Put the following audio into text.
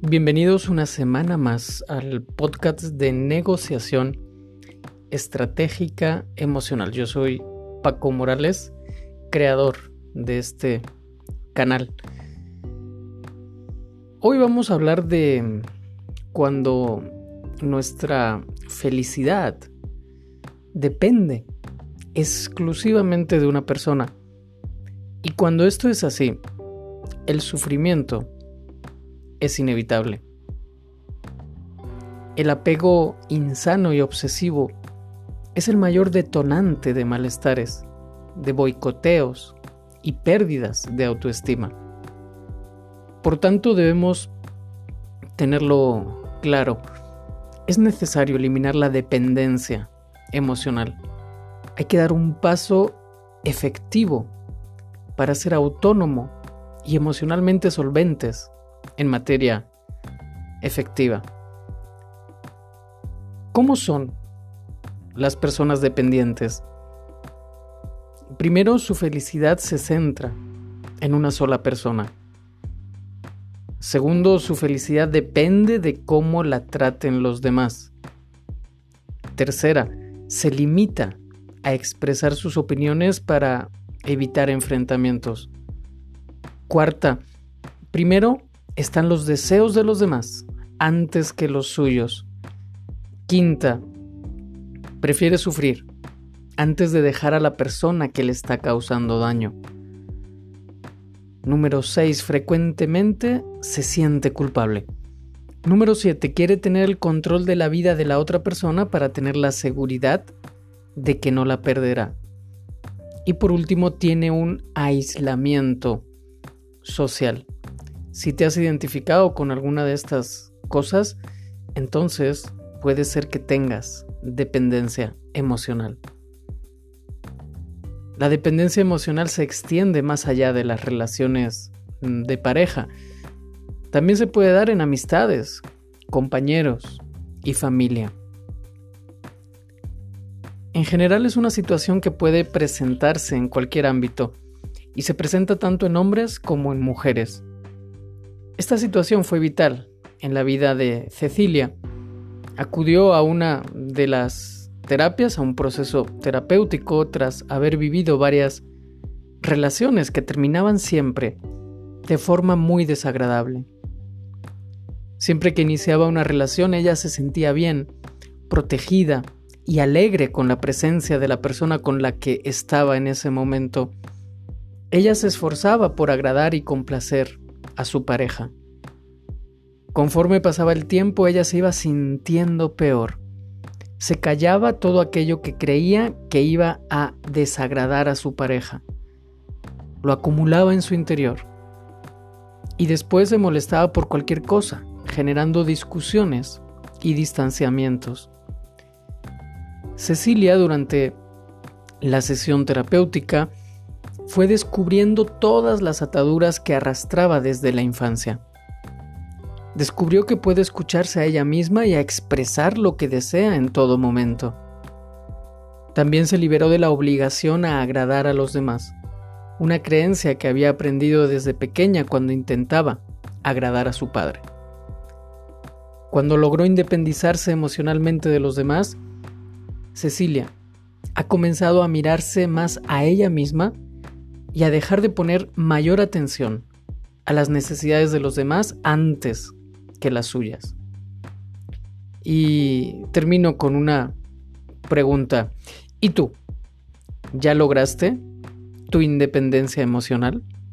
Bienvenidos una semana más al podcast de negociación estratégica emocional. Yo soy Paco Morales, creador de este canal. Hoy vamos a hablar de cuando nuestra felicidad depende exclusivamente de una persona. Y cuando esto es así, el sufrimiento es inevitable. El apego insano y obsesivo es el mayor detonante de malestares, de boicoteos y pérdidas de autoestima. Por tanto, debemos tenerlo claro. Es necesario eliminar la dependencia emocional. Hay que dar un paso efectivo para ser autónomo y emocionalmente solventes en materia efectiva. ¿Cómo son las personas dependientes? Primero, su felicidad se centra en una sola persona. Segundo, su felicidad depende de cómo la traten los demás. Tercera, se limita a expresar sus opiniones para evitar enfrentamientos. Cuarta, primero están los deseos de los demás antes que los suyos. Quinta, prefiere sufrir antes de dejar a la persona que le está causando daño. Número 6, frecuentemente se siente culpable. Número 7, quiere tener el control de la vida de la otra persona para tener la seguridad de que no la perderá. Y por último, tiene un aislamiento social. Si te has identificado con alguna de estas cosas, entonces puede ser que tengas dependencia emocional. La dependencia emocional se extiende más allá de las relaciones de pareja. También se puede dar en amistades, compañeros y familia. En general es una situación que puede presentarse en cualquier ámbito y se presenta tanto en hombres como en mujeres. Esta situación fue vital en la vida de Cecilia. Acudió a una de las terapias, a un proceso terapéutico, tras haber vivido varias relaciones que terminaban siempre de forma muy desagradable. Siempre que iniciaba una relación, ella se sentía bien, protegida y alegre con la presencia de la persona con la que estaba en ese momento. Ella se esforzaba por agradar y complacer a su pareja. Conforme pasaba el tiempo, ella se iba sintiendo peor. Se callaba todo aquello que creía que iba a desagradar a su pareja. Lo acumulaba en su interior. Y después se molestaba por cualquier cosa, generando discusiones y distanciamientos. Cecilia, durante la sesión terapéutica, fue descubriendo todas las ataduras que arrastraba desde la infancia. Descubrió que puede escucharse a ella misma y a expresar lo que desea en todo momento. También se liberó de la obligación a agradar a los demás, una creencia que había aprendido desde pequeña cuando intentaba agradar a su padre. Cuando logró independizarse emocionalmente de los demás, Cecilia ha comenzado a mirarse más a ella misma y a dejar de poner mayor atención a las necesidades de los demás antes que las suyas. Y termino con una pregunta. ¿Y tú? ¿Ya lograste tu independencia emocional?